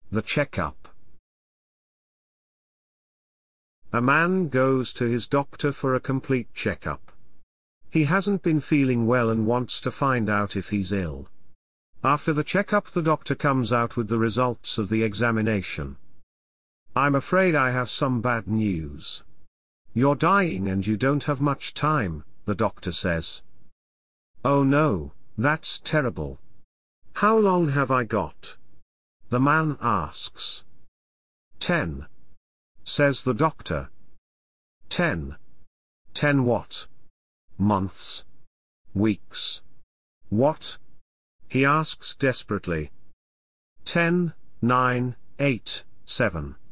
The checkup. A man goes to his doctor for a complete checkup. He hasn't been feeling well and wants to find out if he's ill. After the checkup, the doctor comes out with the results of the examination. "I'm afraid I have some bad news. You're dying and you don't have much time," the doctor says. "Oh no, that's terrible. How long have I got?" the man asks. 10. Says the doctor. 10. 10 what? Months? Weeks? What? He asks desperately. 10, 9, 8, 7.